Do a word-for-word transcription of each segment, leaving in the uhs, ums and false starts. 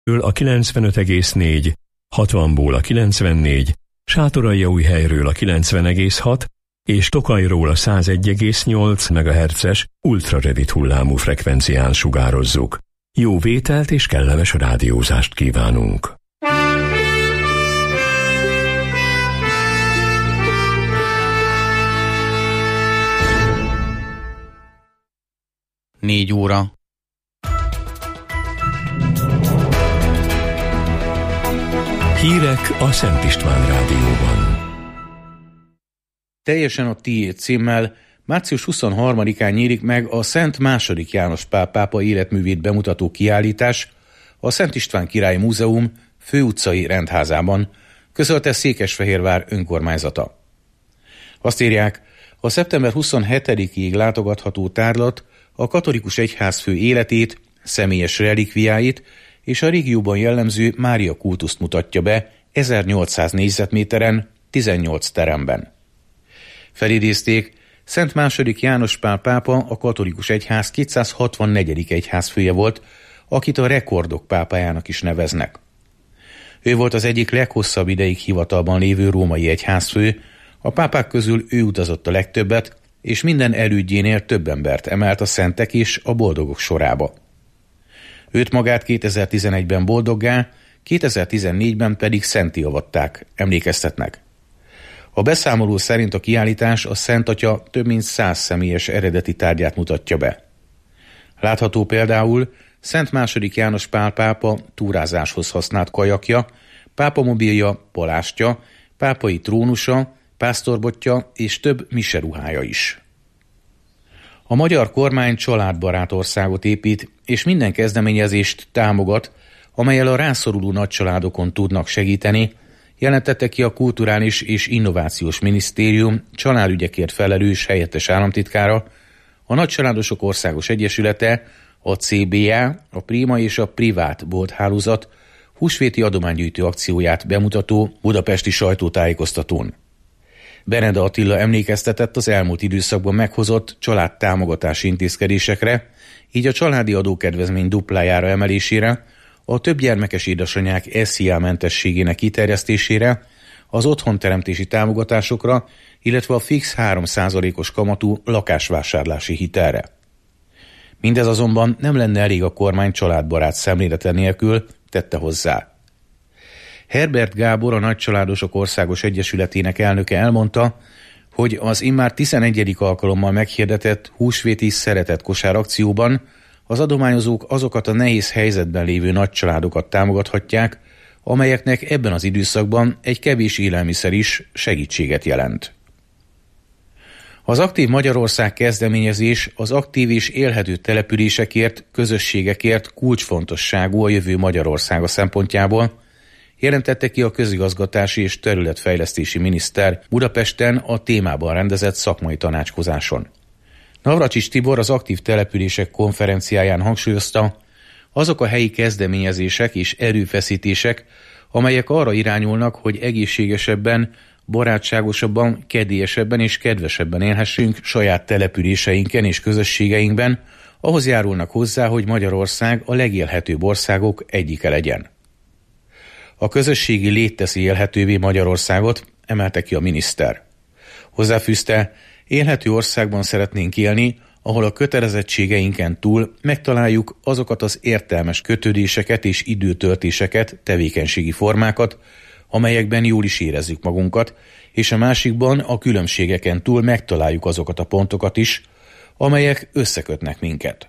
a kilencvenöt egész négy, hatvanból a kilencvennégy, Sátoraljaújhelyről a kilencven egész hat és Tokajról a száz egy egész nyolc megahertzes ultrarövid hullámú frekvencián sugározzuk. Jó vételt és kellemes rádiózást kívánunk! Négy óra. Hírek a Szent István Rádióban. Teljesen a tiéd címmel március huszonharmadikán nyílik meg a Szent második János Pál pápa életművét bemutató kiállítás a Szent István Királyi Múzeum főutcai rendházában, közölte Székesfehérvár önkormányzata. Azt írják, a szeptember huszonhetedikéig látogatható tárlat a katolikus egyházfő életét, személyes relikviáit és a régióban jellemző Mária kultuszt mutatja be ezernyolcszáz négyzetméteren, tizennyolc teremben. Felidézték, Szent második János Pál pápa a katolikus egyház kétszázhatvannegyedik egyházfője volt, akit a rekordok pápájának is neveznek. Ő volt az egyik leghosszabb ideig hivatalban lévő római egyházfő, a pápák közül ő utazott a legtöbbet, és minden elődjénél több embert emelt a szentek és a boldogok sorába. Őt magát kétezer-tizenegyben boldoggá, kétezer-tizennégyben pedig szentté avatták, emlékeztetnek. A beszámoló szerint a kiállítás a Szent Atya több mint száz személyes eredeti tárgyát mutatja be. Látható például Szent második János Pál pápa túrázáshoz használt kajakja, pápamobilja, palástja, pápai trónusa, pásztorbotja és több miseruhája is. A magyar kormány családbarát országot épít, és minden kezdeményezést támogat, amellyel a rászoruló nagycsaládokon tudnak segíteni, jelentette ki a Kulturális és Innovációs Minisztérium családügyekért felelős helyettes államtitkára, a Nagycsaládosok Országos Egyesülete, a cé bé á, a Prima és a Privát bolthálózat húsvéti adománygyűjtő akcióját bemutató budapesti sajtótájékoztatón. Beneda Attila emlékeztetett az elmúlt időszakban meghozott családtámogatási intézkedésekre, így a családi adókedvezmény duplájára emelésére, a többgyermekes édesanyák es zé á-mentességének kiterjesztésére, az otthonteremtési támogatásokra, illetve a fix három százalékos kamatú lakásvásárlási hitelre. Mindez azonban nem lenne elég a kormány családbarát szemlélete nélkül, tette hozzá. Herbert Gábor, a Nagycsaládosok Országos Egyesületének elnöke elmondta, hogy az immár tizenegyedik alkalommal meghirdetett húsvéti szeretett kosár akcióban az adományozók azokat a nehéz helyzetben lévő nagycsaládokat támogathatják, amelyeknek ebben az időszakban egy kevés élelmiszer is segítséget jelent. Az Aktív Magyarország kezdeményezés az aktív és élhető településekért, közösségekért kulcsfontosságú a jövő Magyarországa szempontjából, jelentette ki a közigazgatási és területfejlesztési miniszter Budapesten a témában rendezett szakmai tanácskozáson. Navracsics Tibor az aktív települések konferenciáján hangsúlyozta, azok a helyi kezdeményezések és erőfeszítések, amelyek arra irányulnak, hogy egészségesebben, barátságosabban, kedélyesebben és kedvesebben élhessünk saját településeinken és közösségeinkben, ahhoz járulnak hozzá, hogy Magyarország a legélhetőbb országok egyike legyen. A közösségi lét teszi élhetővé Magyarországot, emelte ki a miniszter. Hozzáfűzte, élhető országban szeretnénk élni, ahol a kötelezettségeinken túl megtaláljuk azokat az értelmes kötődéseket és időtöltéseket, tevékenységi formákat, amelyekben jól is érezzük magunkat, és a másikban a különbségeken túl megtaláljuk azokat a pontokat is, amelyek összekötnek minket.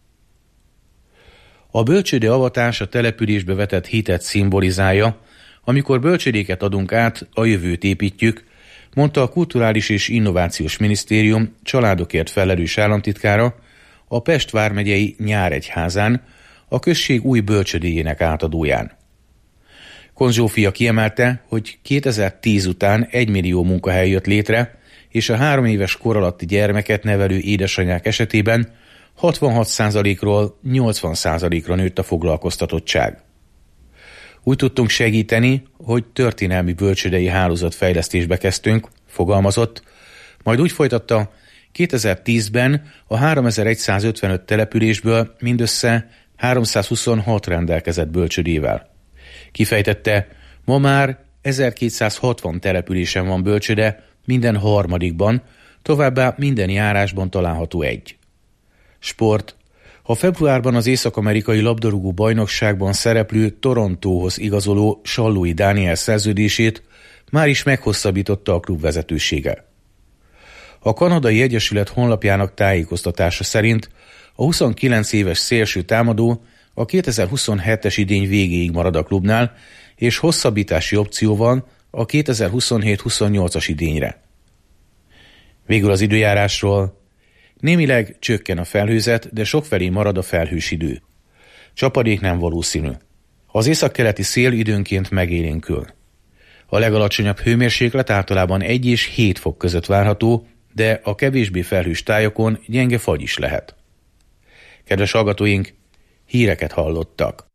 A bölcsőde avatás a településbe vetett hitet szimbolizálja, amikor bölcsődéket adunk át, a jövőt építjük, mondta a Kulturális és Innovációs Minisztérium családokért felelős államtitkára a Pest vármegyei Nyáregyházán, a község új bölcsődéjének átadóján. Konz Zsófia kiemelte, hogy kétezer-tíz után egymillió munkahely jött létre, és a három éves kor alatti gyermeket nevelő édesanyák esetében hatvanhat százalékról nyolcvan százalékra nőtt a foglalkoztatottság. Úgy tudtunk segíteni, hogy történelmi bölcsődei hálózatfejlesztésbe kezdtünk, fogalmazott, majd úgy folytatta, kétezer-tízben a háromezer-százötvenöt településből mindössze háromszázhuszonhat rendelkezett bölcsődével. Kifejtette, ma már ezerkétszázhatvan településen van bölcsőde, minden harmadikban, továbbá minden járásban található egy. Sport. Ha februárban az észak-amerikai labdarúgó bajnokságban szereplő Torontóhoz igazoló Sallói Dániel szerződését már is meghosszabbította a klub vezetősége. A kanadai egyesület honlapjának tájékoztatása szerint a huszonkilenc éves szélső támadó a kétezer-huszonhetes idény végéig marad a klubnál, és hosszabbítási opció van a kétezer-huszonhét-huszonnyolcas idényre. Végül az időjárásról. Némileg csökken a felhőzet, de sokfelé marad a felhős idő. Csapadék nem valószínű. Az északkeleti szél időnként megélénkül. A legalacsonyabb hőmérséklet általában egy és hét fok között várható, de a kevésbé felhős tájakon gyenge fagy is lehet. Kedves hallgatóink, híreket hallottak.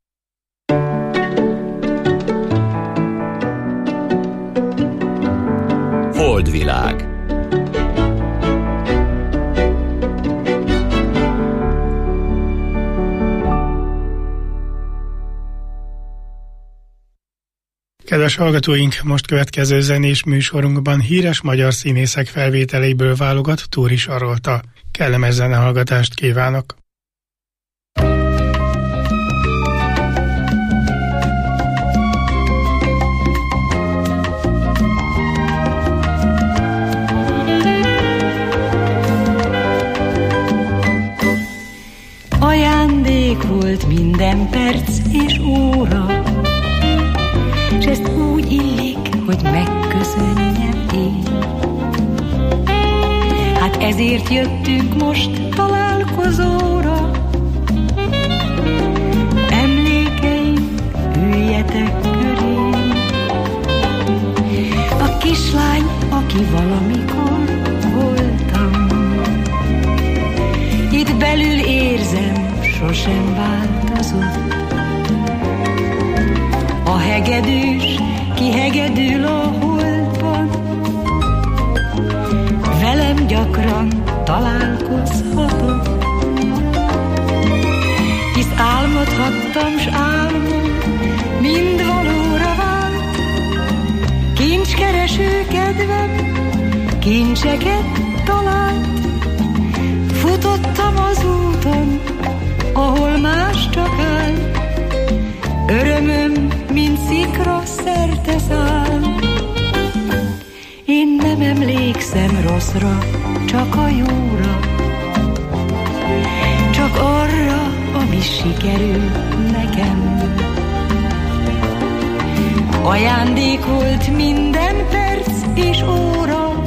Holdvilág. Kedves hallgatóink, most következő zenés műsorunkban híres magyar színészek felvételeiből válogat Túri Sarolta. Kellemes zenehallgatást kívánok! Ajándék volt minden perc és óra, s ezt úgy illik, hogy megköszönjem én. Hát ezért jöttünk most találkozóra. Emlékeim, üljetek körém. A kislány, aki valamikor voltam, itt belül érzem, sosem változott. A hegedűs kihegedül a holdban, velem gyakran találkozhatott. Hisz álmodhattam, s álmom mind valóra vált. Kincskereső kedvem kincseket talált. Futottam az úton, ahol más csak áll. Örömöm, mint szikra szerte száll. Én nem emlékszem rosszra, csak a jóra, csak arra, ami sikerül nekem. Ajándék volt minden perc és óra,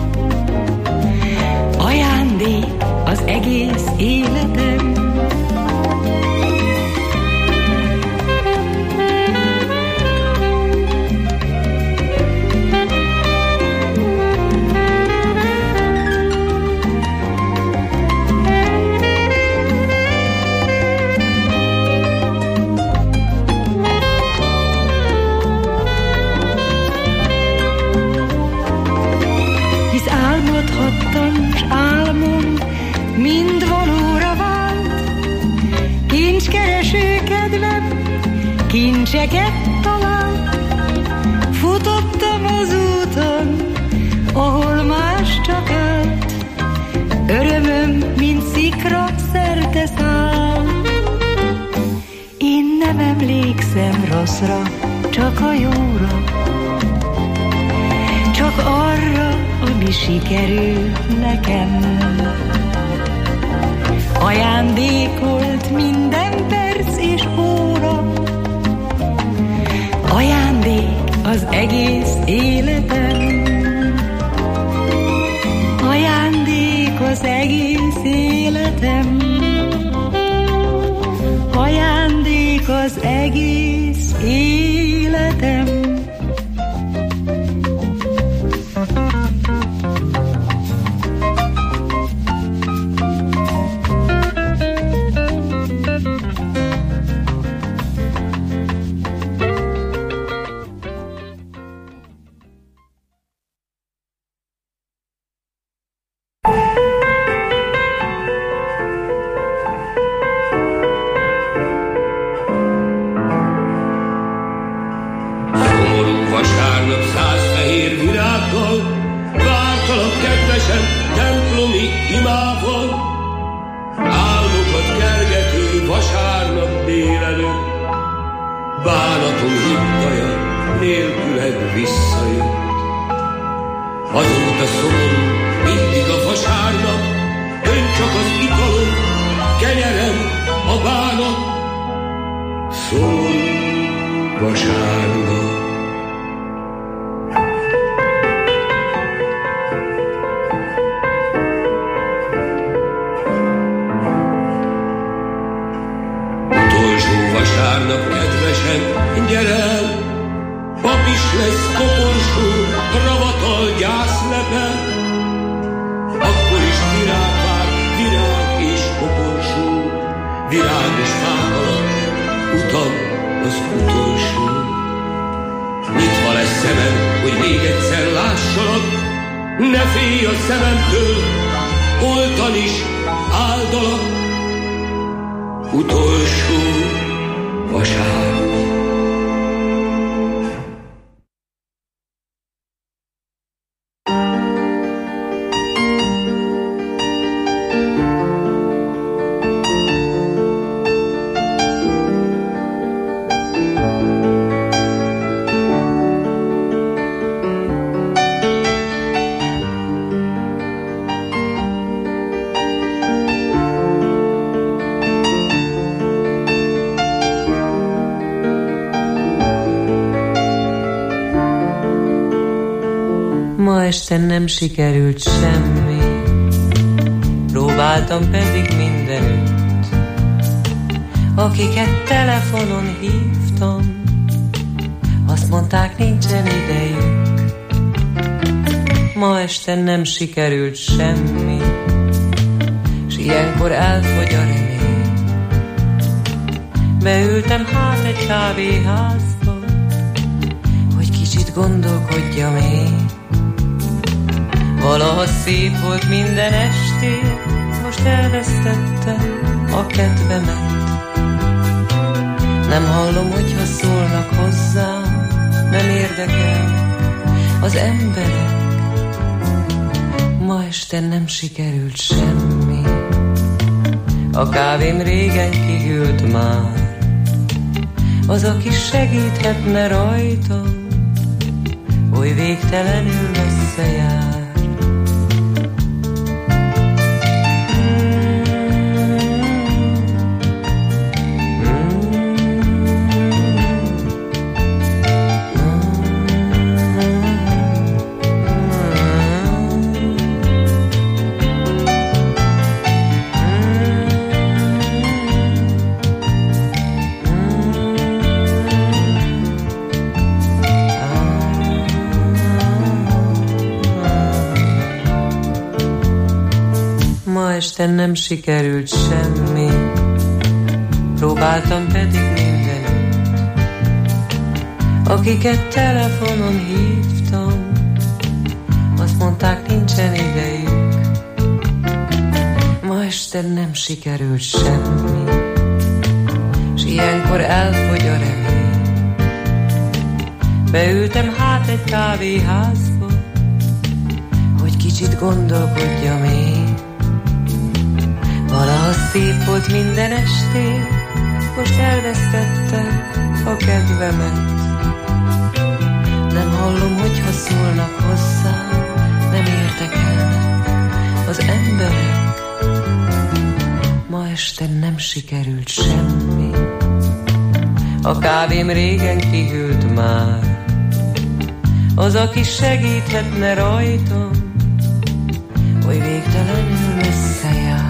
ajándék az egész életem. S álmom mind valóra vált. Kincskereső kedvem kincseket talált. Futottam az úton, ahol más csak állt. Örömöm, mint szikra szerte száll. Én nem emlékszem rosszra, csak a jóra, csak arra, ami sikerül nekem. Ajándék volt minden perc és óra, ajándék az egész életem. Ajándék az egész életem. Ajándék az egész életem. kedvesen templomi imával, álmokat kergető vasárnap délelőtt, bánatom hiddaja nélküleg visszajött. Azóta szomorú mindig a vasárnap, ön csak az italom, kenyerem a bánat, szomorú vasárnap. Vasárnap kedvesen, gyere el, pap is lesz koporsó, ravatal gyászlepel. Akkor is virág vár, virág és koporsó, virágos fák alatt, utam az utolsó. Nyitva lesz szemem, hogy még egyszer lássalak, ne félj a szememtől, oltan is áldalak. Utolsó vasárnap. Ma este nem sikerült semmi, próbáltam pedig mindenütt. Akiket telefonon hívtam, azt mondták, nincsen idejük. Ma este nem sikerült semmi, s ilyenkor elfogy a remény. Beültem hát egy kávéházba, hogy kicsit gondolkodjam én. Valaha szép volt minden estén, most elvesztettem a kedvemet. Nem hallom, hogyha szólnak hozzám, nem érdekel az emberek. Ma este nem sikerült semmi, a kávém régen kihűlt már. Az, aki segíthetne rajtam, oly végtelenül messze jár. Este nem sikerült semmi, próbáltam pedig mindenütt. Akiket telefonon hívtam, azt mondták, nincsen idejük. Ma este nem sikerült semmi, s ilyenkor elfogy a remény. Beültem hát egy kávéházba, hogy kicsit gondolkodjam én. Valaha szép volt minden estén, most elvesztettem a kedvemet. Nem hallom, hogyha szólnak hozzám, nem érdekelnek az emberek. Ma este nem sikerült semmi, a kávém régen kihűlt már. Az, aki segíthetne rajtam, oly végtelenül messze jár.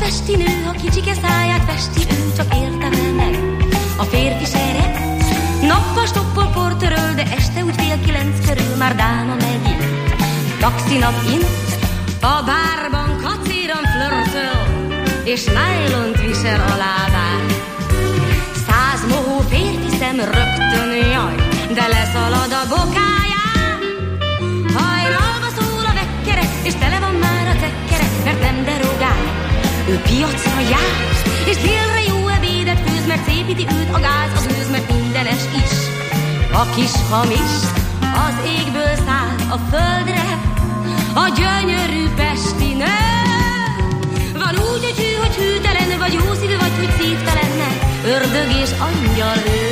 pesti nő, ha kicsike száját festi, ő csak értem meg. A férfi seret, nappal stoppol portöröl, de este úgy fél kilenc körül már dáma megint. Taxinak int, a bárban kacéran flörtöl, és nájlont visel a lábán. Száz mohó férfi szem rögtön jaj, de leszalad a bokáján. Hajnalba szól a vekkere, és tele van már a cekkere, mert nem derogál. Ő piacra jár, és délre jó ebédet főz, mert szépíti őt a gáz, az őz, mert mindenes is. A kis hamis az égből száll a földre, a gyönyörű pesti nő. Van úgy, hogy hű, hogy hűtelen, vagy jó szívű, vagy hogy szívtelenne, ördög és angyal ő.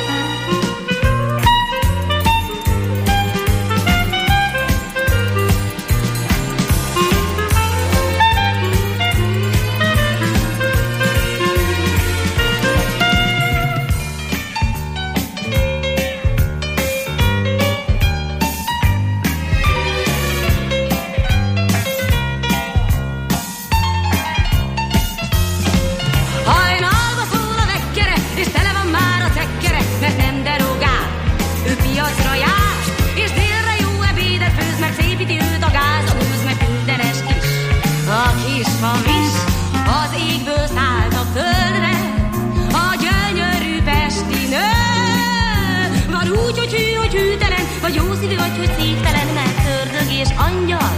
Vagy jó szívű, vagy hogy szívtelen, mert ördög és angyal.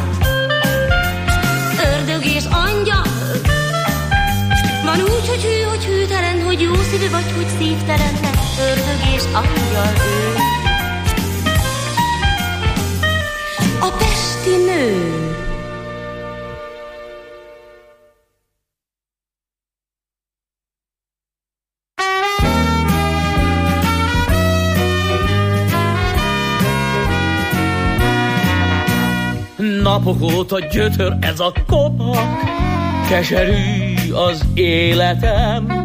Ördög és angyal. Van úgy, hogy hű, hogy hűtelen, hogy jó szívű, vagy hogy szívtelen, mert ördög és angyal ő. A pesti nő. Napok óta gyötör ez a kopak, keserű az életem.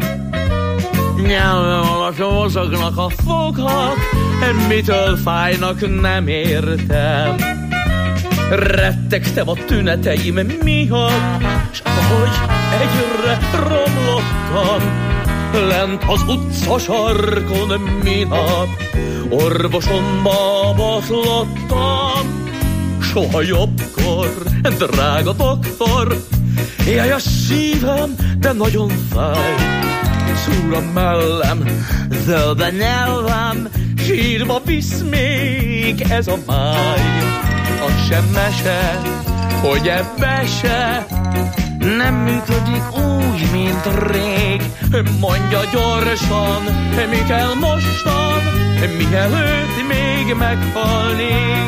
Nyelvem alatt mozognak a fogak, mitől fájnak nem értem. Rettegtem a tüneteim miatt, s ahogy egyre romlottam, lent az utca sarkon minap, orvosomba botlottam. Soha jobbkor, drága doktor, jaj a szívem, de nagyon fáj. Szúr a mellem, zöld a nyelvem, sírba visz még ez a máj. Az sem mese, hogy ebbe se nem működik úgy, mint rég. Mondja gyorsan, mi kell mostan, mielőtt még meghalnék.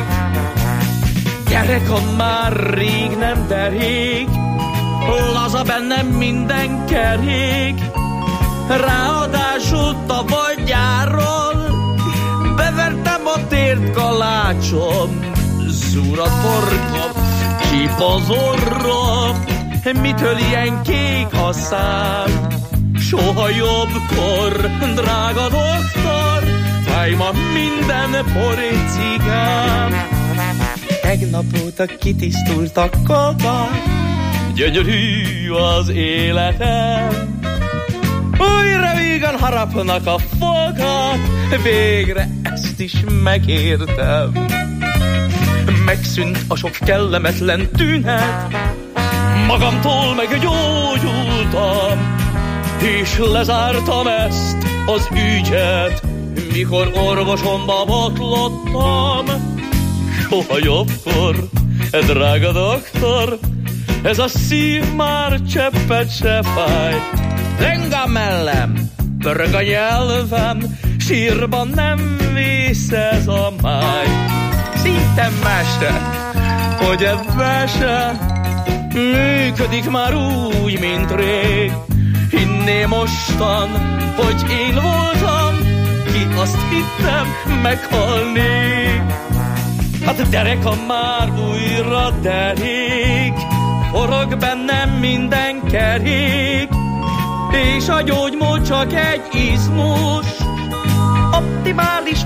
Gyerekom már rég nem derék, laza bennem minden kerék. Ráadásul tavaly nyáron bevertem a tért kalácsom. Zúr a torkom, csíp az orrom, mitől ilyen kék a szám? Soha jobbkor, drága doktor, fáj ma minden poricikám. Tegnap óta kitisztult a kabát, gyönyörű az életem. Újra vígan harapnak a fogat, végre ezt is megértem. Megszűnt a sok kellemetlen tünet, magamtól meggyógyultam, és lezártam ezt az ügyet, mikor orvosomba botlottam. Soha jobbkor, drága doktor, ez a szív már cseppet se fáj. Leng a mellem, pörög a nyelvem, sírban nem vész ez a máj. Szinte mese, hogy ebben se működik már úgy, mint rég. Hinné mostan, hogy én voltam, ki azt hittem, meghalnék. Hát gyerekom már újra derék, forog bennem minden kerék, és a gyógymód csak egy izmus, optimális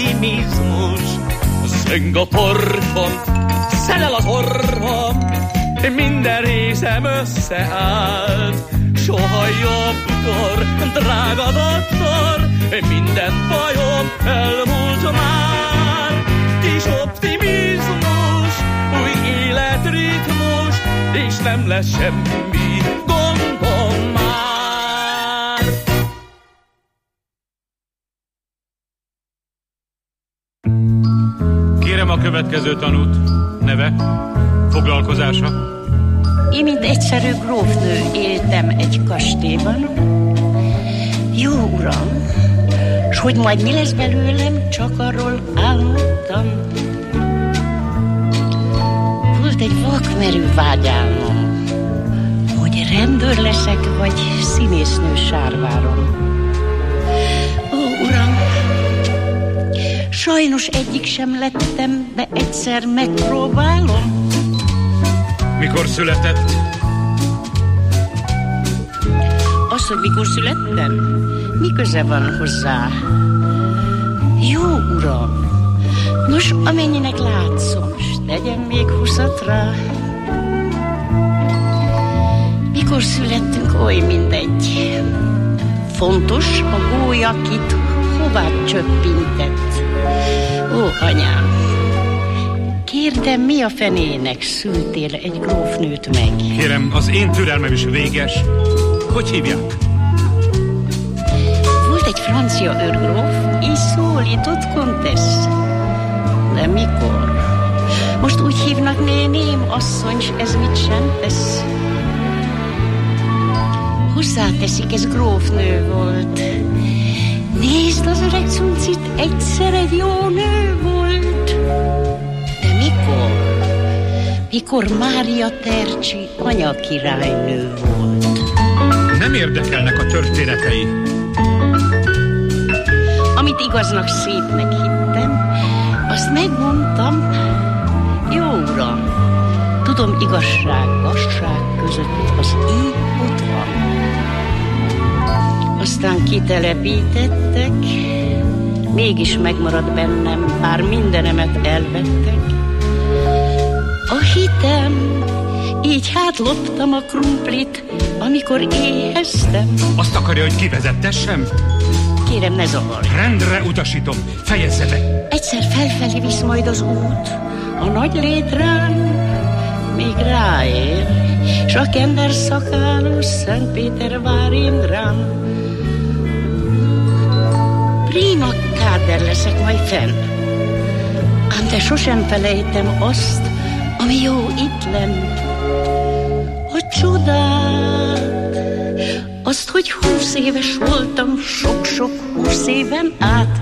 optimizmus. Zeng a torkom, szelel az orrom, minden részem összeállt. Soha jobbkor, drága doktor, minden bajom elmúlt már. Kis optimizmus, új életritmus, és nem lesz semmi gondom már. Kérem a következő tanút. Neve, foglalkozása. Én, mint egyszerű grófnő éltem egy kastélyban. Jó uram, s hogy majd mi lesz belőlem, csak arról álmodtam. Volt egy vakmerő vágyálmom, hogy rendőr leszek, vagy színésznő Sárváron. Ó, uram, sajnos egyik sem lettem, de egyszer megpróbálom. Mikor született? Az, hogy mikor születtem, mi köze van hozzá? Jó uram, nos, amennyinek látszom, s tegyen még huszat rá. Mikor születtünk, oly mindegy. Fontos a gólya, kit hová csöppintett. Ó, anyám, kérdem, mi a fenének szültél egy grófnőt meg? Kérem, az én türelmem is véges. Hogy hívják? Volt egy francia őrgróf, így szólított kontesz. De mikor? Most úgy hívnak néném, asszony, s ez mit sem tesz. Hozzáteszik, ez grófnő volt. Nézd az öreg cuncit, egyszer egy jó nő volt. De mikor? Mikor Mária Tercsi anyakirálynő volt. Nem érdekelnek a történetei. Amit igaznak, szépnek hittem, azt megmondtam. Jó uram, tudom, igazság, gazság között az így ott van. Aztán kitelepítettek, mégis megmaradt bennem, bár mindenemet elvettek. A hitem, így hát loptam a krumplit, amikor éheztem. Azt akarja, hogy kivezettessem? Kérem, ne zavar. Rendre utasítom, fejezze be. Egyszer felfelé visz majd az út, a nagy létrán még ráér, s a kender szakálos Szent Péter vár én rám. Prima káder leszek majd fenn, ám de sosem felejtem azt, ami jó itt lenn. A csodát, azt, hogy húsz éves voltam, sok-sok húsz éven át.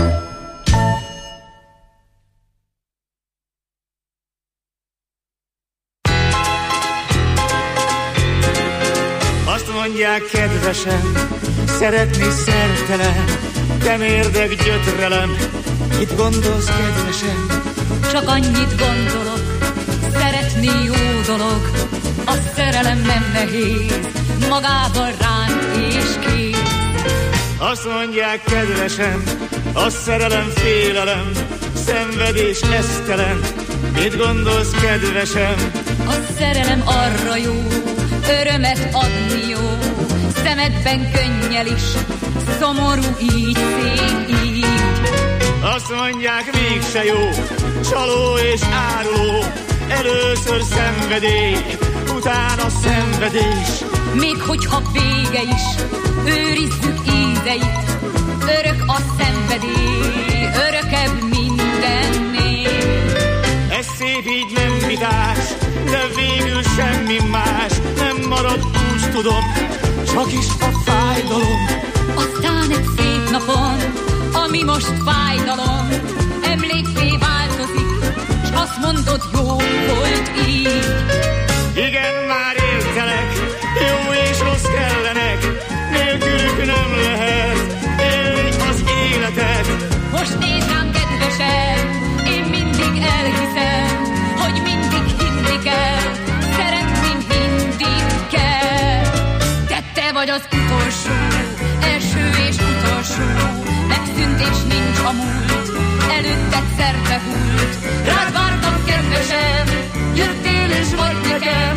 Azt mondják, kedvesem, szeretni szertelen, de mérdek gyötrelem. Mit gondolsz, kedvesem? Csak annyit gondolok, szeretni jó dolog, a szerelem nem nehéz, magával ránt és kész. Azt mondják, kedvesem, a szerelem félelem, szenvedés esztelen. Mit gondolsz, kedvesem? A szerelem arra jó, örömet adni jó, szemedben könnyel is, szomorú így, szép így. Azt mondják, mégse jó, csaló és áruló, először szenvedély, utána szenvedés. Még hogyha vége is, őrizzük ízeit, örök a szenvedély, örökebb mindennél. Ez szép így nem vitás, de végül semmi más nem marad, úgy tudom, csak is a fájdalom. Aztán egy szép napon, ami most fájdalom, emlékké változik, s azt mondod, jó volt így. Igen, már értelek, jó és rossz kellenek, nélkülük nem lehet élni az életet. Most nézd rám, kedvesem, én mindig elhiszem, hogy mindig hinni kell, szeretni mindig kell. De te vagy az utolsó, első és utolsó, megszűnt és nincs a múlt, előtted szerte hult. Rád vártam, kedvesem, jöttél és vagy nekem,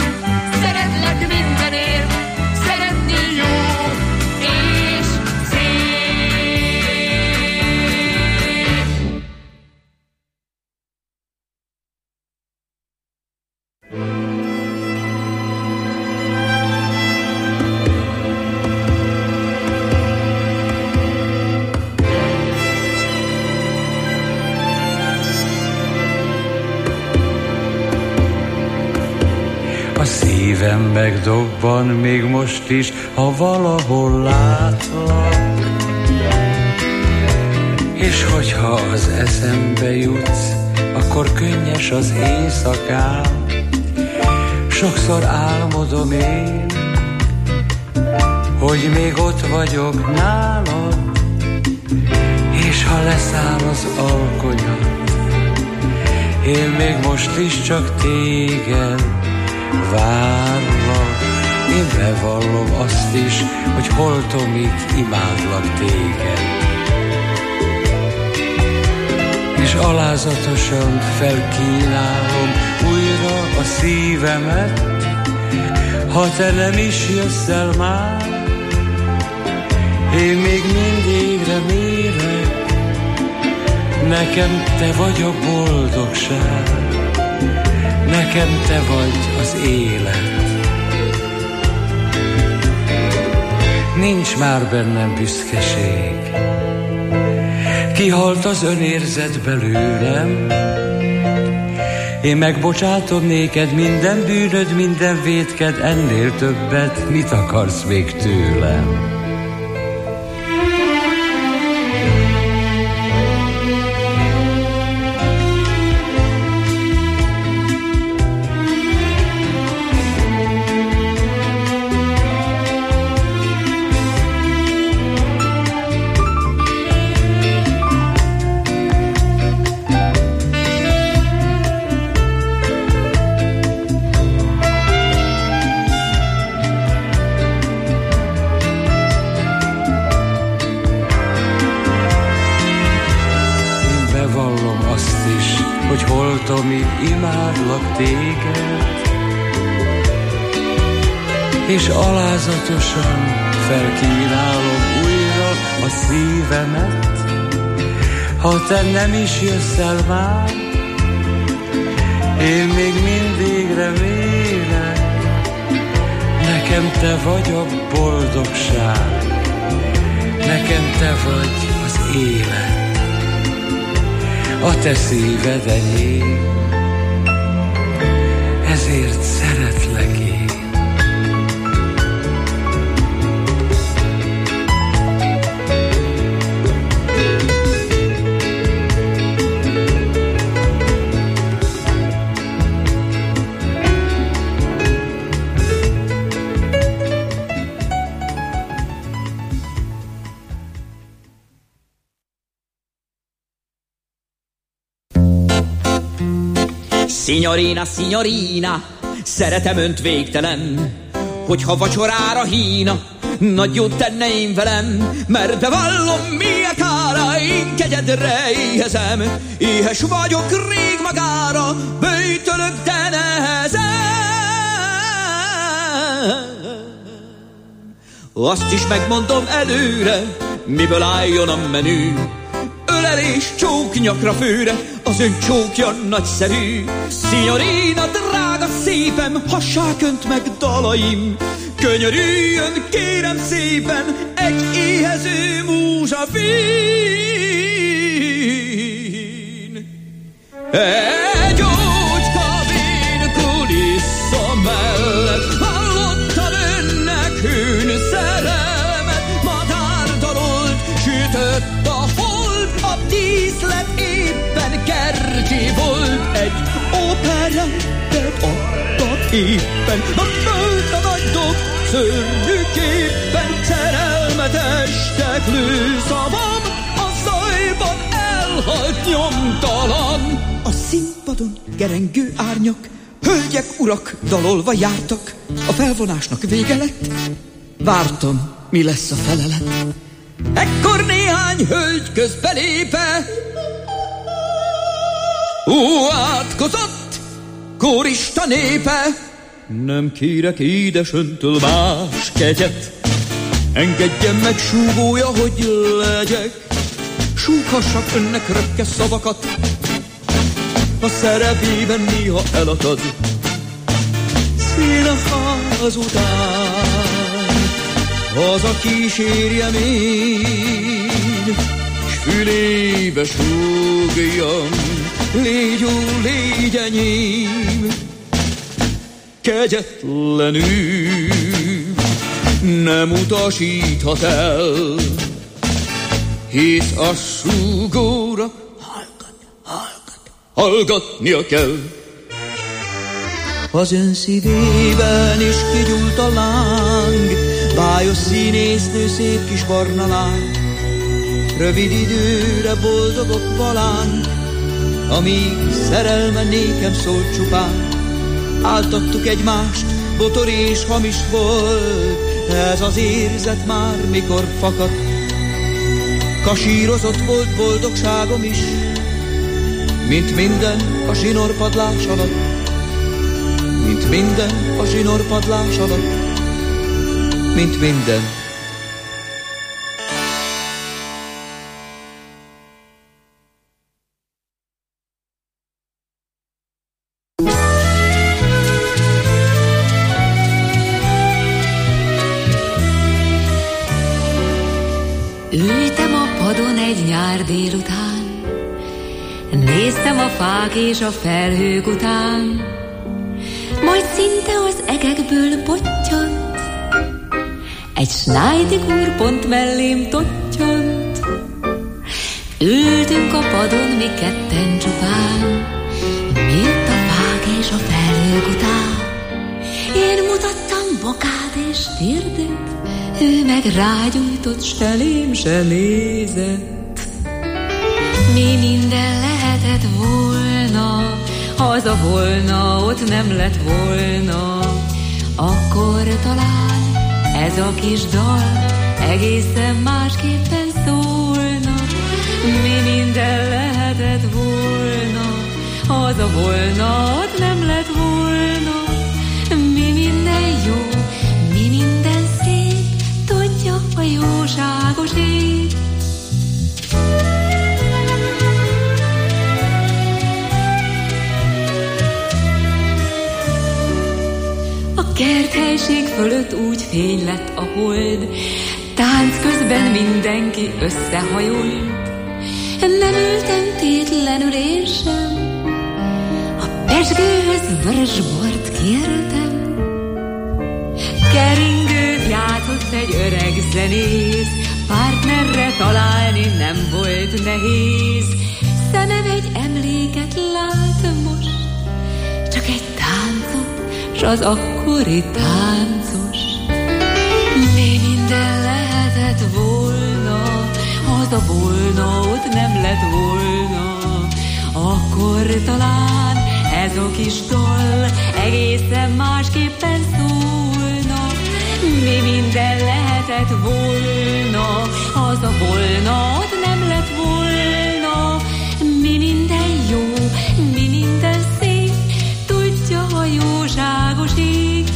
Szívem megdobban még most is, ha valahol látlak. És hogyha az eszembe jutsz, akkor könnyes az éjszakám. Sokszor álmodom én, hogy még ott vagyok nálad, és ha leszáll az alkonyat, én még most is csak téged várlak. Én bevallom azt is, hogy holtomig imádlak téged. És alázatosan felkínálom újra a szívemet, ha te nem is jössz el már, én még mindig remélek, nekem te vagy a boldogság, nekem te vagy az élet. Nincs már bennem büszkeség, kihalt az önérzet belőlem. Én megbocsátom néked minden bűnöd, minden vétked, ennél többet mit akarsz még tőlem? Imádlak téged, és alázatosan felkínálom újra a szívemet, ha te nem is jössz el már, én még mindig remélek, nekem te vagy a boldogság, nekem te vagy az élet. A te szíved enyém, ezért szeretlek én. Signorina, signorina, szeretem önt végtelen, hogyha vacsorára hína, nagy jót tenne én velem, mert bevallom, milyen kára, én kegyedre éhezem, éhes vagyok rég magára, böjtölök, de nehezen. Azt is megmondom előre, miből álljon a menü, ölelés, csók nyakra főre, az ön csókja nagyszerű. Signorina, drága szépem, hassák önt meg dalaim, könyörüljön, kérem szépen, egy éhező múzsafin. Egy ócskavén kulissza mellett hallottam önnek hűn szerelmet, madár dalolt, sütött a hold, a díszlet éppen kerti volt, egy operettet adtak éppen, a föld a nagy dob szörnyűképpen, szerelmetes teklő szavam, a zajban elhalt nyomtalan. A színpadon gerengő árnyak, hölgyek, urak dalolva jártak, a felvonásnak vége lett, vártam, mi lesz a felelet. Ekkor néhány hölgy közbelépe, ó, átkozott kórista népe. Nem kérek édesöntől más kegyet, engedjen meg súgója, hogy legyek, súghassak önnek rökkes szavakat, a szerepében néha elakad. Színház után haza kísérjem én, s fülébe súgjam, légy ó, légy enyém. kegyetlenül nem utasíthat el, hisz a súgóra hallgat, hallgat, hallgatnia kell. Az ön szívében is kigyúlt a láng, bájos színésznő, szép kis barna lány. Rövid időre boldogok valán, amíg szerelme nékem szólt csupán. Áltattuk egymást, botor és hamis volt, ez az érzet már mikor fakadt. Kasírozott volt boldogságom is, mint minden a zsinórpadlás alatt, mint minden a zsinórpadlás alatt, mint minden. Ültem a padon egy nyár délután, néztem a fák és a felhők után, majd szinte az egekből pottyant, egy Schneidig pont mellém tottyant. Ültünk a padon mi ketten csupán, mint a fák és a felhők után. Én mutattam bokát és térdet, ő meg rágyújtott, s felém se nézett. Mi minden lehetett volna, az a volna ott nem lett volna, akkor talán ez a kis dal egészen másképpen szólna. Mi minden lehetett volna, az a volna ott nem lett volna. Mi minden jó, mi minden szép, tudja a jóságos ég. A kerthelység fölött úgy fény lett a hold, tánc közben mindenki összehajolt. Nem ültem tétlenül én sem, a pezsgőhöz vörös bort kértem. Keringőt játszott egy öreg zenész, partnerre találni nem volt nehéz. Szemem egy emléket lát most, csak egy táncot, s az akkori táncos. Mi minden lehetett volna, az a volna ott nem lett volna, akkor talán ez a kis dal egészen másképpen szólna. Mi minden lehetett volna, az a volna ott nem lett volna. Mi minden jó, mi minden szép, tudja a jóságos ég.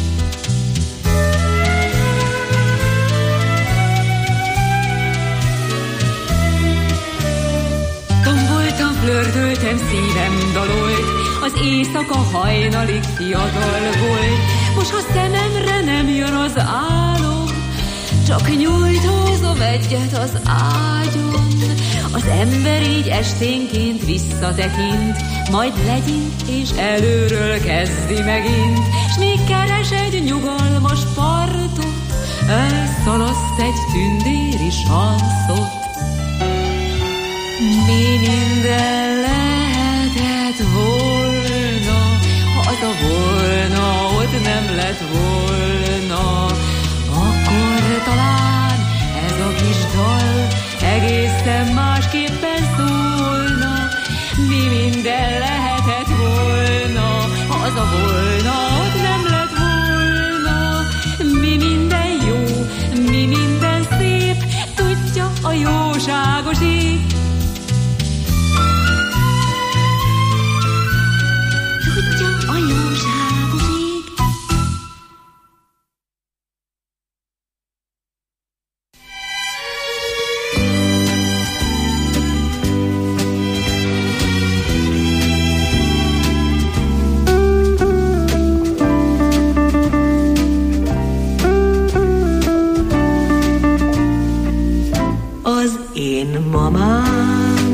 Tomboltam, flörtöltem, szívem dalolt, az éjszaka hajnalig fiatal volt. Most ha szememre nem jön az álom, csak nyújtózom egyet az ágyon. Az ember így esténként visszatekint, majd legyint és előről kezdi megint. S még keres egy nyugalmas partot, elszalaszt egy tündéri sanszot. Mi minden lehetett volna, az a volna ott nem lett volna, akkor talán ez a kis dal egészen másképpen szólna. Mi minden lehetett volna, az a volna ott nem lett volna. Mi minden jó, mi minden szép, tudja a jóságos ég. Tudja a jóságos ég. Az én mamám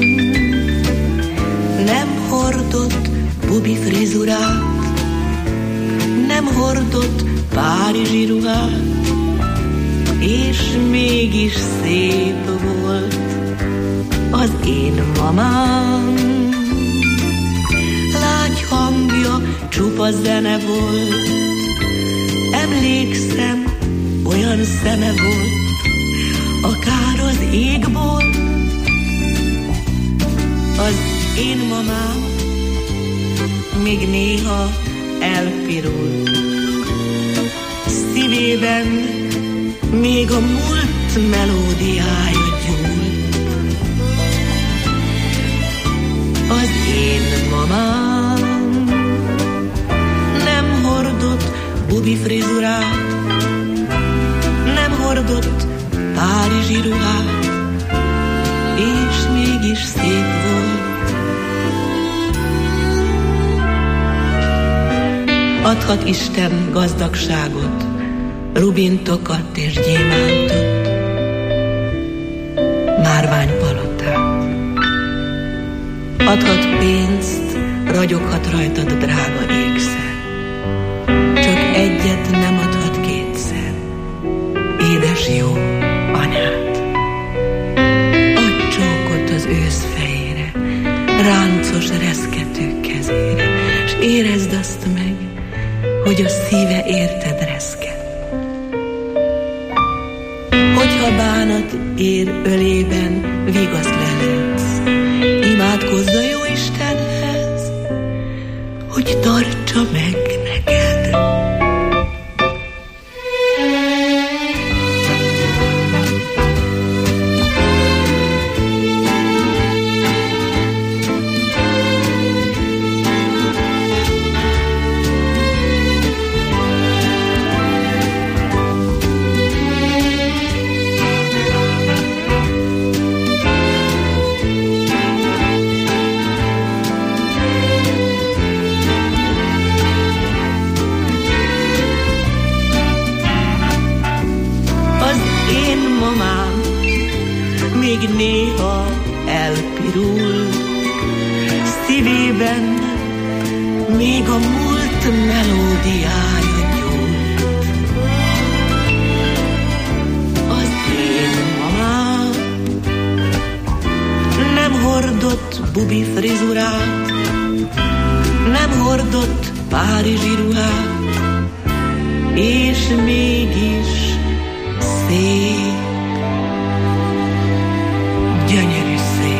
nem hordott bubi frizurát, nem hordott párizsi ruhát, és mégis szép volt az én mamám. Lágy hangja csupa zene volt, emlékszem, olyan szeme volt, akár az égból. Az én mamám még néha elpirul, szívében még a múlt melódiája gyúl. Az én mamám nem hordott bubi frizurát, nem hordott párizsi ruhát, és mégis szép volt. Adhat Isten gazdagságot, rubintokat és gyémántot, márványpalotát. Adhat pénzt, ragyoghat rajtad drága ékszer, csak egyet nem adhat kétszer, édes jó anyát. Adj csókot az ősz fejére, ráncos reszkető kezére, s érezd azt meg, hogy a szíve érted reszket. Hogyha bánat ér ölében, vigaszt lehetsz, imádkozz a Jóistenhez, hogy tartsa meg neked. Néha elpirul, szívében még a múlt melódiája gyúlt. Az én mamám nem hordott bubi frizurát, nem hordott párizsi ruhát, és mégis szép, gyönyörű szép.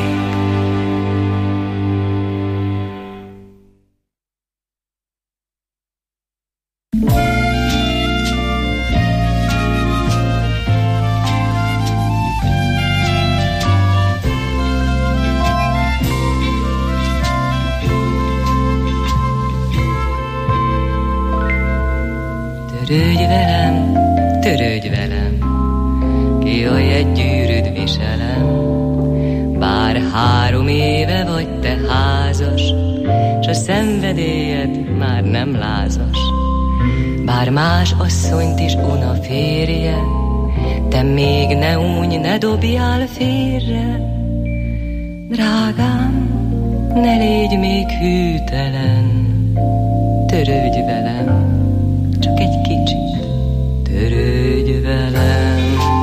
Törődj velem, törődj velem, jaj, egy gyűrűd viselem. Bár három éve vagy te házas, s a szenvedélyed már nem lázas. Bár más asszonyt is una férje, te még ne unj, ne dobjál félre. Drágám, ne légy még hűtelen, törődj velem, csak egy kicsit, törődj velem.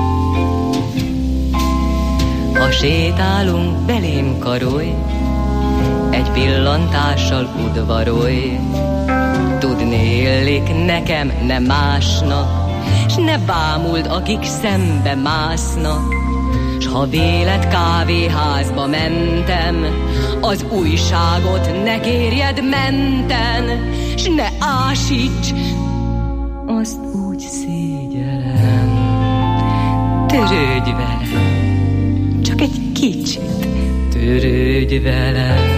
Ha sétálunk, belém karolj, egy pillantással udvarolj. Tudni illik nekem, nem másnak, s ne bámuld, akik szembe másznak. S ha vélet kávéházba mentem, az újságot ne kérjed menten, s ne ásíts, azt úgy szégyellem. Törődj velem, csak egy kicsit, törődj velem.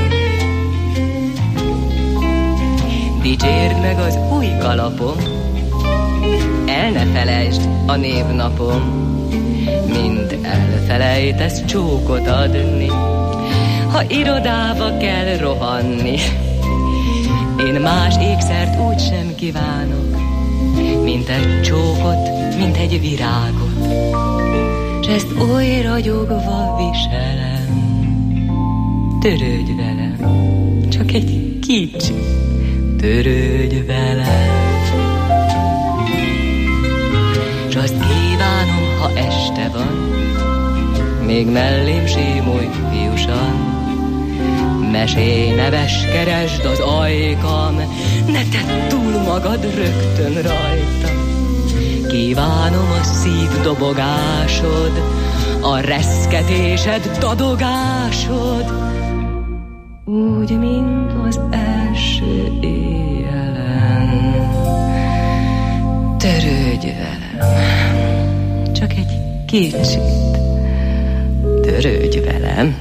Dicsérd meg az új kalapom, el ne felejtsd a névnapom, mind elfelejtesz csókot adni, ha irodába kell rohanni. Én más ékszert úgy sem kívánok, mint egy csókot, mint egy virágot, s ezt oly ragyogva viselem. Törődj velem, csak egy kicsit, törődj velem. még mellém símolj fiúsan. Mesélj, neves, keresd az ajkam, ne tedd túl magad rögtön rajta. Kívánom a szív dobogásod, a reszketésed, dadogásod, úgy, mint az első éjjelen. Törődj velem, csak egy kicsit, törődj velem.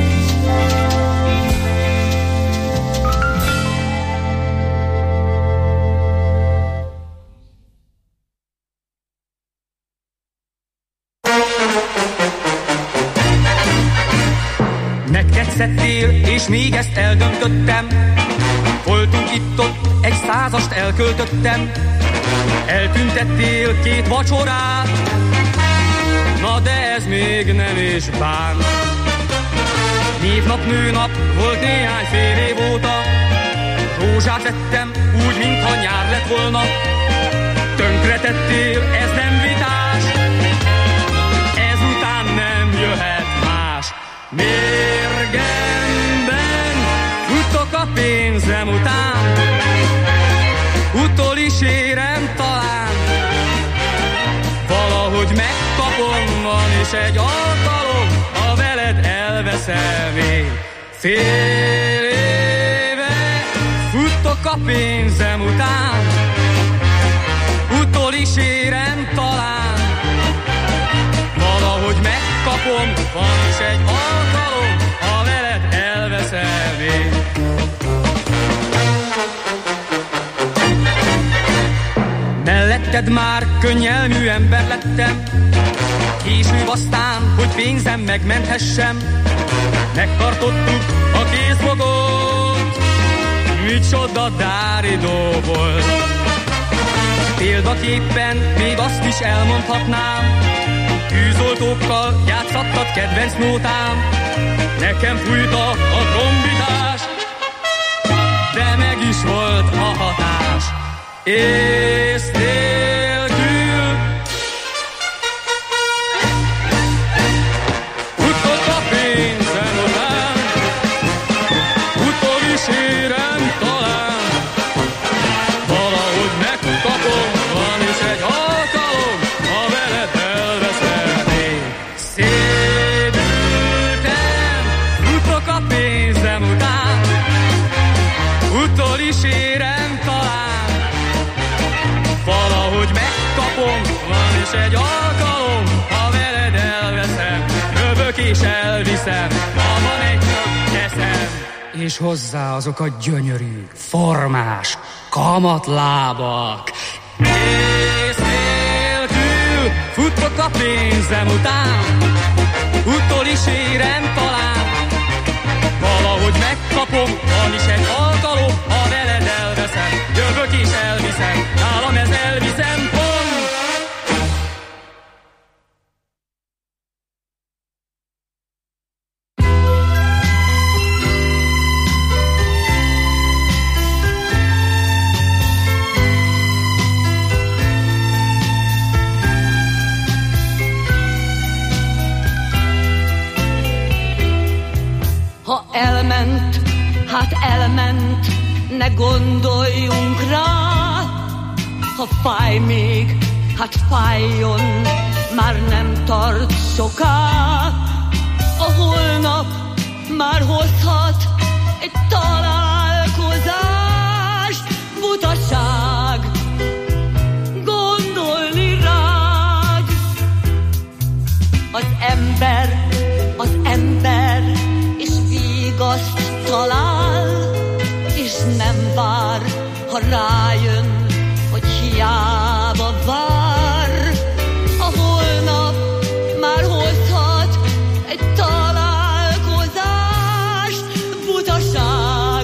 Megtetszettél, és még ezt eldöntöttem. Voltunk itt-ott, egy százast elköltöttem. Eltüntettél két vacsorát, na de ez még nem is bán. Névnap, nőnap volt néhány fél év óta. Rózsát vettem, úgy, mintha nyár lett volna. Tönkretettél, ez nem vitás, ezután nem jöhet más. Mérgemben futok a pénzem után, utol is érem talán. Valahogy megkapom, van is egy alkalom, ha veled elveszem én. Fél éve futok a pénzem után, utol is érem talán. Valahogy megkapom, van is egy alkalom, ha veled elveszem én. Melletted már könnyelmű ember lettem, később aztán, hogy pénzem megmenthessem. Megtartottuk a kézfogót, micsoda dáridó volt. Példaképpen még azt is elmondhatnám, tűzoltókkal játszattad kedvenc nótám. Nekem fújta a trombitás, de meg is volt a hatás. Ész nélkül futok a pénzem után, utol is érem talán. Valahogy megkapom, van is egy alkalom, ha veled elveszem én. Szédültem, futok a pénzem után, utol is érem talán. Valahogy megkapom, van is egy alkalom, ha veled elveszem. Jövök és elviszem, ha van egy tök eszem. És hozzá azok a gyönyörű, formás kamatlábak. Ész nélkül futok a pénzem után, utol is érem talán. Valahogy megkapom, van is egy alkalom, ha veled elveszem. Jövök és elviszem, nálam ez elviszem, pont. Ha elment, hát elment, ne gondoljunk rá. Ha fáj még, hát fájjon, már nem tart soká. A holnap már hozhat egy találkozást. Butaság gondolni rád. Az ember, az ember és vigaszt talál, és nem vár, ha rájön, hogy hiába vár. A holnap már hozhat egy találkozást. Butaság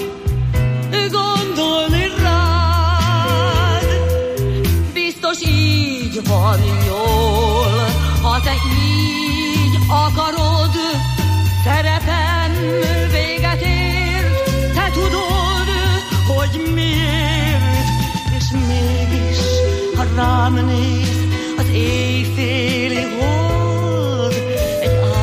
gondolni rád. Biztos így van jól, ha te így akarod. Szerepem véget ért, te tudod, hogy miért. És mégis, ha rám néz az éjféli hold, egy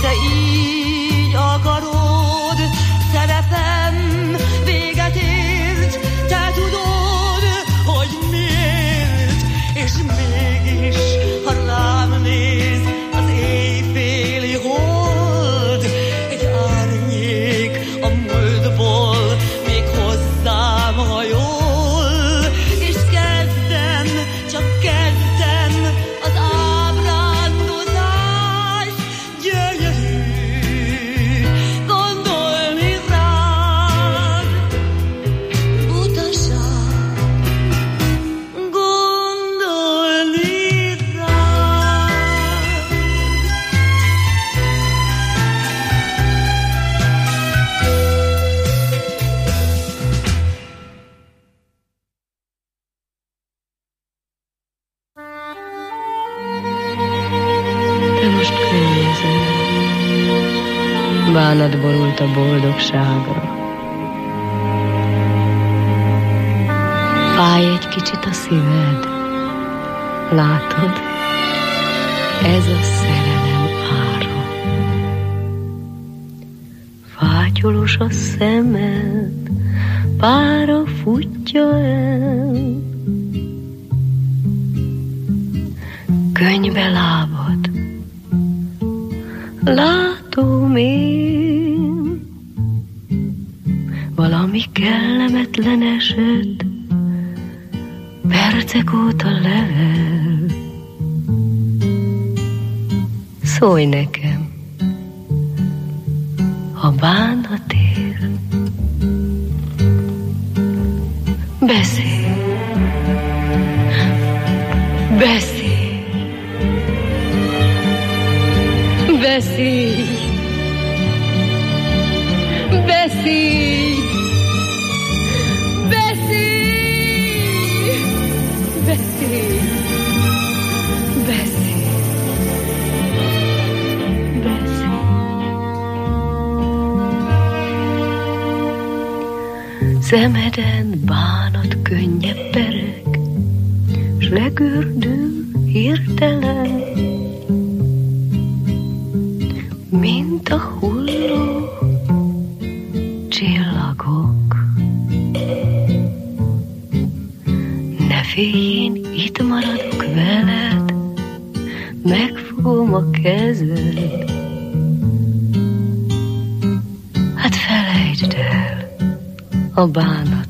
te így akarod, szerepem véget ért, te tudod, hogy miért, és mégis, ha rám néz az éjféli hold, egy árnyék a múltból még hozzám hajol, és kezdem, csak kezdem az ábrándozás, gyönyörű gondolni rád, butaság gondolni rád. Te most könnyezed, bánat borult a boldogságra. Fáj egy kicsit a szíved, látod, ez a szerelem ára. Fátyolos a szemed, pára futja el, könnybe lábad, látom én, valami kellemetlen eset, percek óta level. Szólj nekem, ha bánat ér, beszélj, beszélj. Beszélj, beszélj, beszélj, beszélj, beszélj, beszélj. Szemeden bánat könnyebb pereg, s legördül hirtelen, mint a hulló csillagok. Ne félj, én itt maradok veled, megfogom a kezed. Hát felejtsd el a bánatot.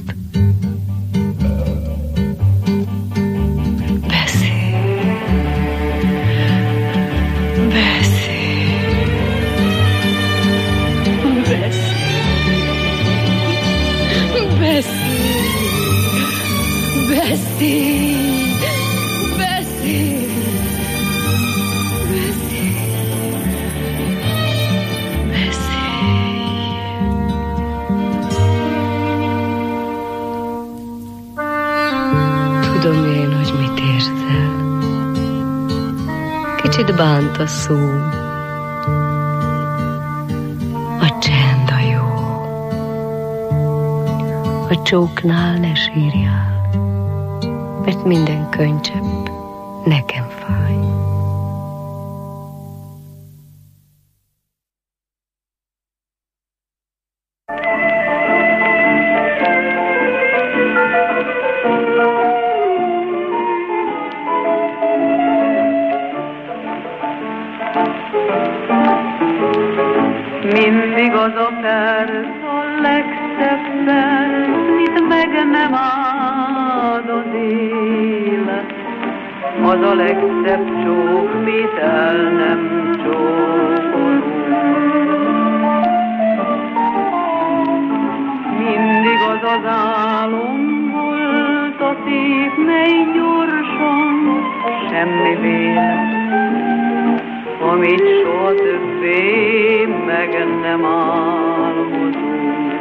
Tudom én, hogy mit érzel. Kicsit bánt a szó, a csend a jó. A csóknál ne sírjál, mert minden könycsepp nekem fáj. Mindig az a perc a legszebb perc, mit meg nem áld az élet. Az a legszebb csók, mit el nem csókolunk. Mindig az az álom volt a szép, mely gyorsan semmi vélet, amit soha többé meg nem álmodunk.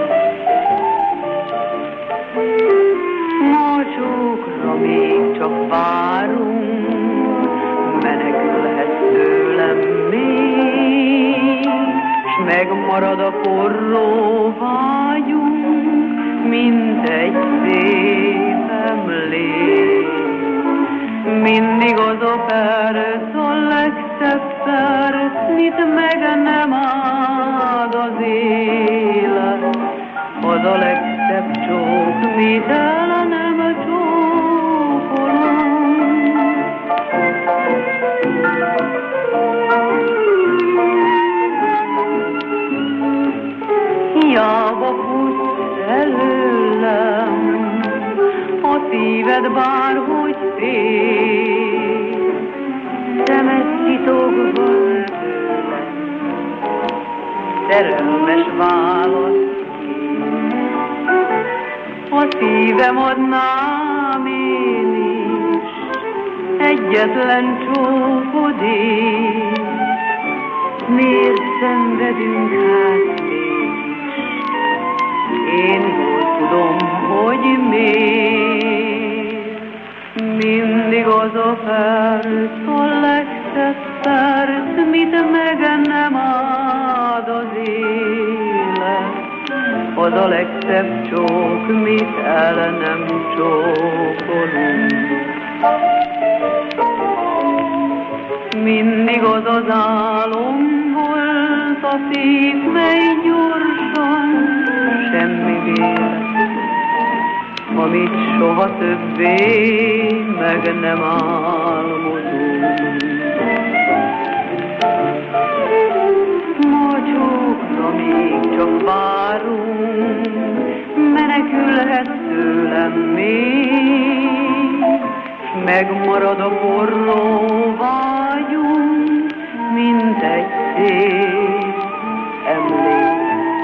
A csókra még csak várunk, menekülhetsz tőlem még, s megmarad a forró vágyunk, mint egy szép emlék. Mindig az a perc a legszebb perc, mit szerelmes válasz kér. A szívem adnám én is egyetlen csókodért. Miért szenvedünk hát mégis? Én jól tudom, hogy miért. Mindig az a perc, a legszebb perc, mit meg nem ad az élet. Az a legszebb csók, mit el nem csókolunk. Mindig az az álom volt a szív, mely gyorsan semmi vélet, amit soha többé meg nem álmodunk. Ma csókra még csak várunk, menekülhet tőlem még, s megmarad a forró vágyunk, mint egy szép emlék.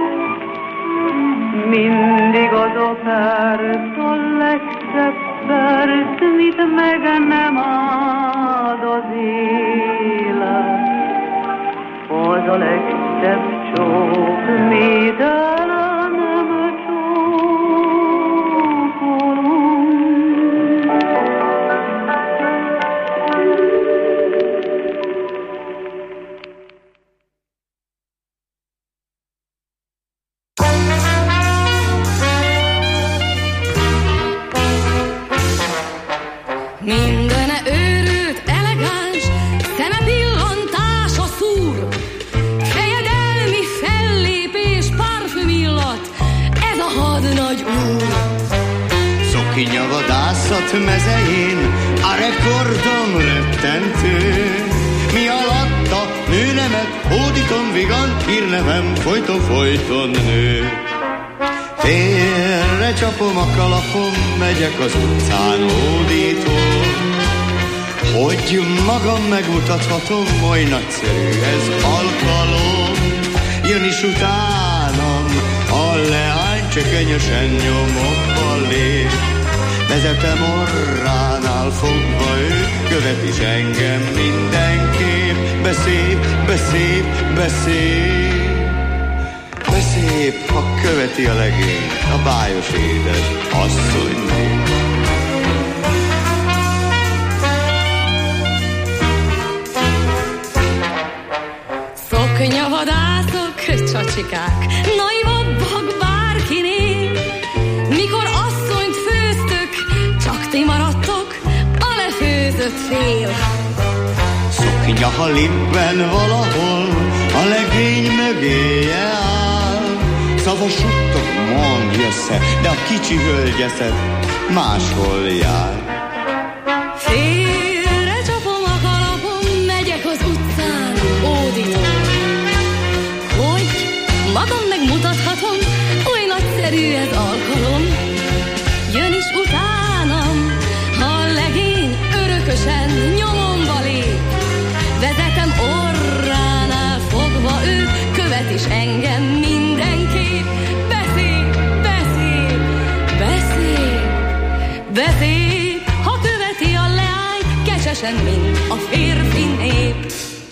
Mindig az a perc, a legszebb perc, mit meg nem ad az élet. Az a legszebb csók, mit el nem csókolunk. Mindene őrült, elegáns, szeme pillantása szúr, fejedelmi fellépés, parfümillat, ez a hadnagy úr. Szokinyavadászat mezején a rekordom rettentő, mi alatta nőnemet hódítom vigan, hírnevem folyton folyton nő. Félre csapom a kalapom, megyek az utcán hódító, hogy magam megmutathatom, oly nagyszerű ez alkalom. Jön is utánam, a leány csökönyösen nyomokba lép, vezetem orránál fogva, ő követ is engem mindenképp. Beszép, beszép, beszép, beszép, ha követi a legény, a bájos édes asszony. Szoknyavadászok, csacsikák, naivabbak bárkinél. Mikor asszonyt főztök, csak ti maradtok a lefőzött fél. Szoknya, ha libben valahol, a legény mögéje áll. Szavasudtok, mondj össze, de a kicsi hölgyeszed máshol jár. Félre csapom a kalapom, megyek az utcán, ódító, hogy magam megmutathatom, oly nagyszerű ez alkalom. Jön is utánam, a legény örökösen nyomomba lép, vezetem orránál fogva, ő követ is engem mindenképp. Beszél, beszél, beszél, beszél, ha követi a leány, kecsesen, mint a férfi nép.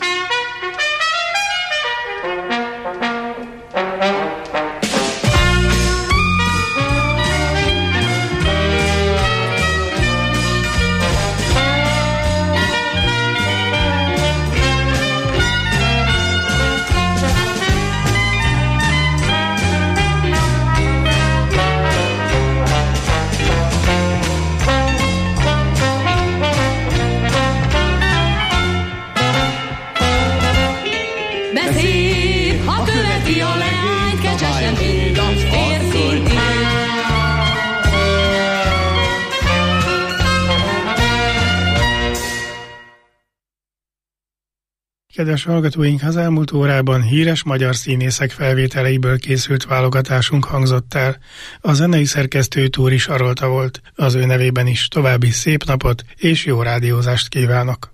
Kedves hallgatóink, az elmúlt órában híres magyar színészek felvételeiből készült válogatásunk hangzott el. A zenei szerkesztő Túri Sarolta volt. Az ő nevében is további szép napot és jó rádiózást kívánok!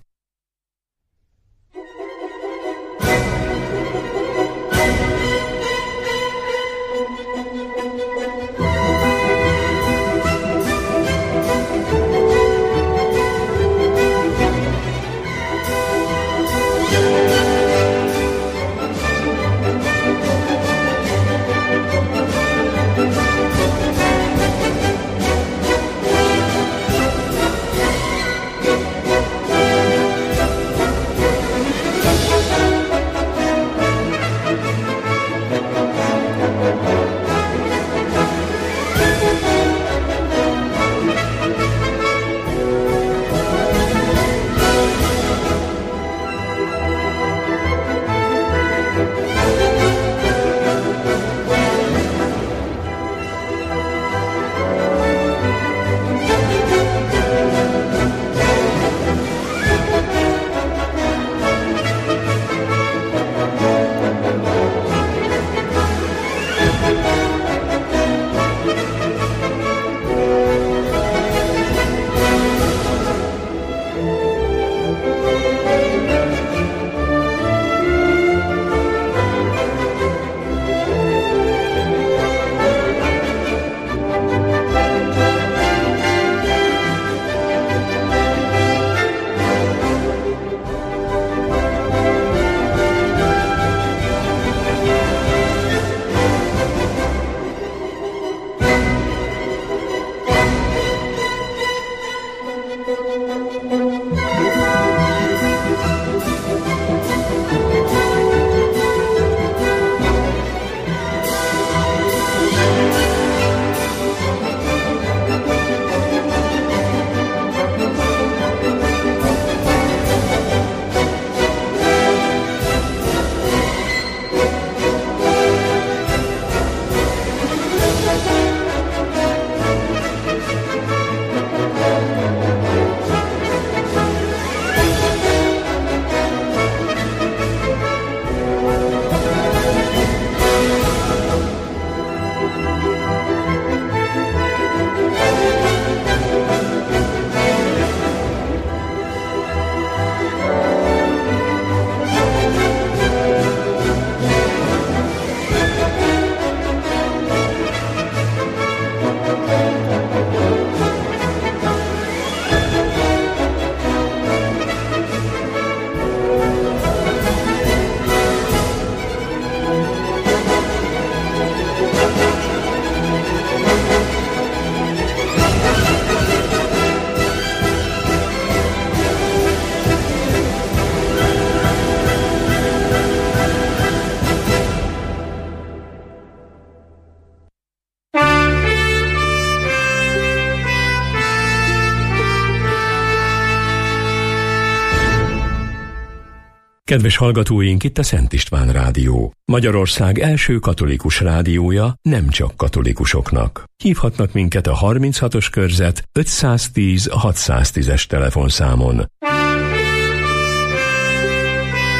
Kedves hallgatóink, itt a Szent István Rádió. Magyarország első katolikus rádiója nem csak katolikusoknak. Hívhatnak minket a harminchatos körzet ötszáztíz hatszáztízes telefonszámon.